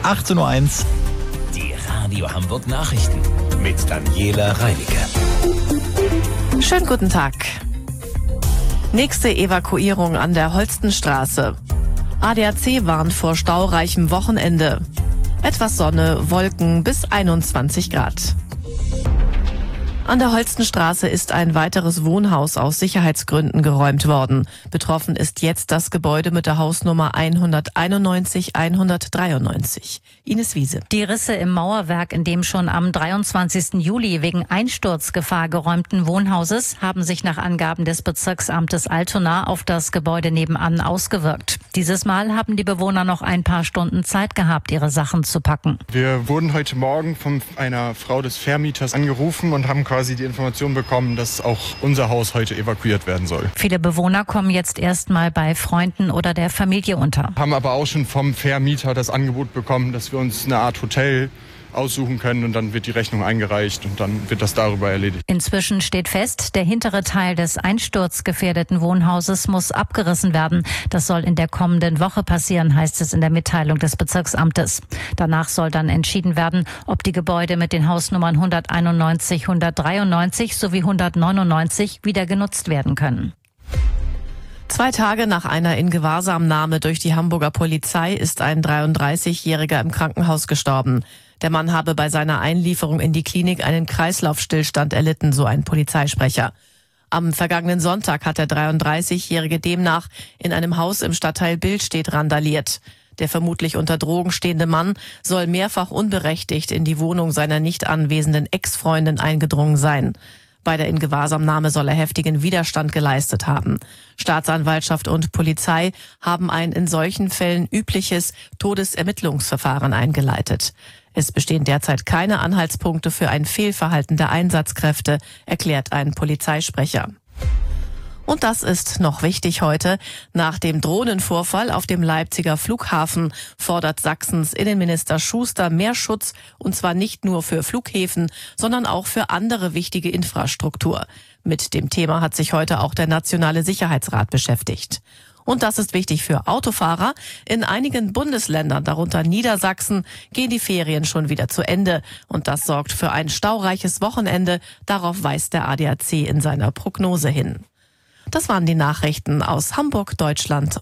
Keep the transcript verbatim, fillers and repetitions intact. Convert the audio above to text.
achtzehn Uhr eins. Die Radio Hamburg Nachrichten mit Daniela Reinicke. Schönen guten Tag. Nächste Evakuierung an der Holstenstraße. A D A C warnt vor staureichem Wochenende. Etwas Sonne, Wolken bis einundzwanzig Grad. An der Holstenstraße ist ein weiteres Wohnhaus aus Sicherheitsgründen geräumt worden. Betroffen ist jetzt das Gebäude mit der Hausnummer hunderteinundneunzig hundertdreiundneunzig. Ines Wiese. Die Risse im Mauerwerk in dem schon am dreiundzwanzigsten Juli wegen Einsturzgefahr geräumten Wohnhauses haben sich nach Angaben des Bezirksamtes Altona auf das Gebäude nebenan ausgewirkt. Dieses Mal haben die Bewohner noch ein paar Stunden Zeit gehabt, ihre Sachen zu packen. Wir wurden heute Morgen von einer Frau des Vermieters angerufen und haben quasi die Information bekommen, dass auch unser Haus heute evakuiert werden soll. Viele Bewohner kommen jetzt erstmal bei Freunden oder der Familie unter. Haben aber auch schon vom Vermieter das Angebot bekommen, dass wir uns eine Art Hotel aussuchen können und dann wird die Rechnung eingereicht und dann wird das darüber erledigt. Inzwischen steht fest, der hintere Teil des einsturzgefährdeten Wohnhauses muss abgerissen werden. Das soll in der kommenden Woche passieren, heißt es in der Mitteilung des Bezirksamtes. Danach soll dann entschieden werden, ob die Gebäude mit den Hausnummern hunderteinundneunzig hundertdreiundneunzig sowie hundertneunundneunzig wieder genutzt werden können. Zwei Tage nach einer Ingewahrsamnahme durch die Hamburger Polizei ist ein dreiunddreißigjähriger im Krankenhaus gestorben. Der Mann habe bei seiner Einlieferung in die Klinik einen Kreislaufstillstand erlitten, so ein Polizeisprecher. Am vergangenen Sonntag hat der dreiunddreißigjährige demnach in einem Haus im Stadtteil Billstedt randaliert. Der vermutlich unter Drogen stehende Mann soll mehrfach unberechtigt in die Wohnung seiner nicht anwesenden Ex-Freundin eingedrungen sein. Bei der Ingewahrsamnahme soll er heftigen Widerstand geleistet haben. Staatsanwaltschaft und Polizei haben ein in solchen Fällen übliches Todesermittlungsverfahren eingeleitet. Es bestehen derzeit keine Anhaltspunkte für ein Fehlverhalten der Einsatzkräfte, erklärt ein Polizeisprecher. Und das ist noch wichtig heute. Nach dem Drohnenvorfall auf dem Leipziger Flughafen fordert Sachsens Innenminister Schuster mehr Schutz, und zwar nicht nur für Flughäfen, sondern auch für andere wichtige Infrastruktur. Mit dem Thema hat sich heute auch der Nationale Sicherheitsrat beschäftigt. Und das ist wichtig für Autofahrer. In einigen Bundesländern, darunter Niedersachsen, gehen die Ferien schon wieder zu Ende. Und das sorgt für ein staureiches Wochenende. Darauf weist der A D A C in seiner Prognose hin. Das waren die Nachrichten aus Hamburg, Deutschland